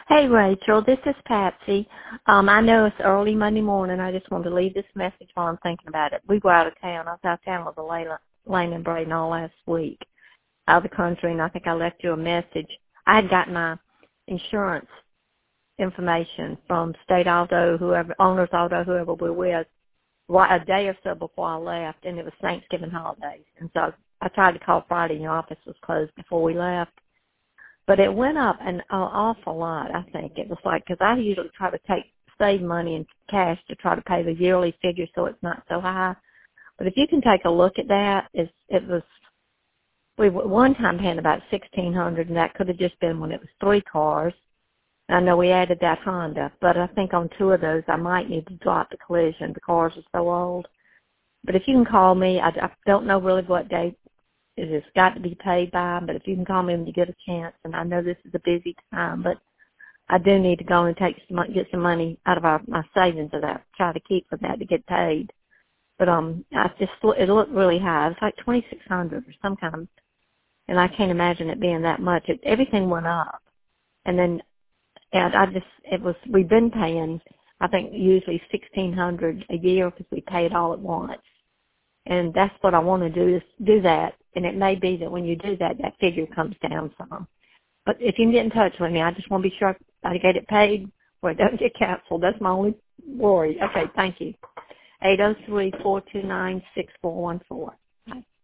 Hey, Rachel, this is Patsy. I know it's early Monday morning. I just wanted to leave this message while I'm thinking about it. We were out of town. I was out of town with the Lane and Braden all last week, out of the country, and I think I left you a message. I had gotten my insurance information from State Auto, whoever, Owners Auto, whoever we're with, a day or so before I left, and it was Thanksgiving holidays. And so I tried to call Friday, and your office was closed before we left. But it went up an awful lot, I think. It was like, because I usually try to save money in cash to try to pay the yearly figure so it's not so high. But if you can take a look at that, we were one time paying about $1,600, and that could have just been when it was 3 cars. I know we added that Honda, but I think on 2 of those I might need to drop the collision. The cars are so old. But if you can call me, I don't know really what day it's got to be paid by, but if you can call me when you get a chance, and I know this is a busy time, but I do need to go and get some money out of my savings that I try to keep for that to get paid. But it looked really high. It's like $2,600 or some kind of, and I can't imagine it being that much. Everything went up, and we've been paying, I think usually $1,600 a year because we pay it all at once. And that's what I want to do, is do that. And it may be that when you do that, that figure comes down some. But if you can get in touch with me, I just want to be sure I get it paid or it doesn't get canceled. That's my only worry. Okay, thank you. 803-429-6414.